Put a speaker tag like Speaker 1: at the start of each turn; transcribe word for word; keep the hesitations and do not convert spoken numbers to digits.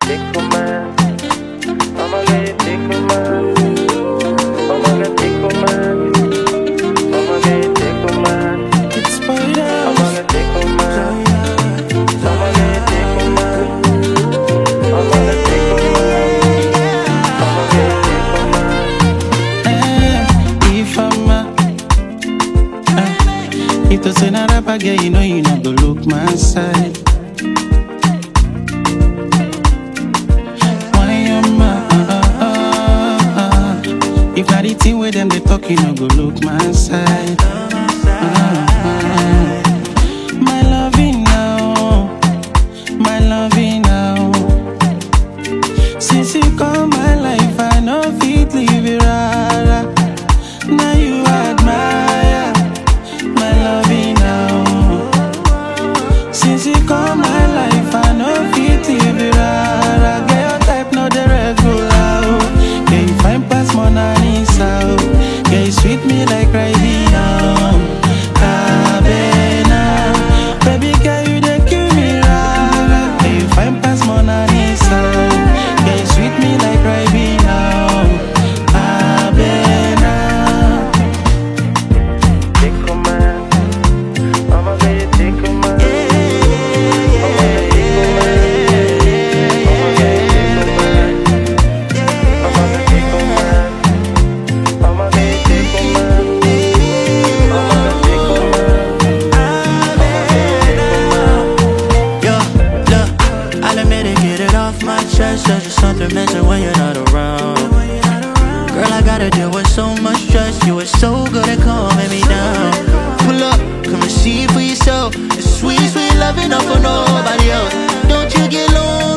Speaker 1: take a man. I'ma let it take a man. I'ma let it take a man. I'ma let it take a man.
Speaker 2: It's spider.
Speaker 1: I'ma let it take a man. I'ma let it take a man. I'ma let it take a man. I'ma let it take a man.
Speaker 2: Eh, if I'm a, eh, if to say na rapper girl, you know you not go look my side. Why am I? Uh, uh, uh, if not the thing with them they talk, you know go look my side. Uh, uh, my loving now, my loving now. Since you come my life, I know fit leave it rara. Now you admire my loving now. Since you come my life, I know fit leave it rara. Get your type, no the regular. Oh. Yeah, you fine pass Mona Lisa. Oh. Yeah, you sweet me like Ribena. Cabena. Baby girl, you dey kill me rara. Yeah, you fine pass Mona Lisa. Yeah, you sweet me like Ribena. Cabena.
Speaker 1: Take a man. I'ma let it take a man. I'ma let it take a man. I'ma let it take a man. I'ma let it take a man. I'ma let it take a man. I'ma let it take a man.
Speaker 3: Yo, look, I'll admit it, get it off my chest. There's just something missing when you're not around. Girl, I gotta deal with so much stress. You were so good at calming me down. Pull up, come and see for yourself. It's sweet, sweet loving, not for nobody else. Don't you get lonely?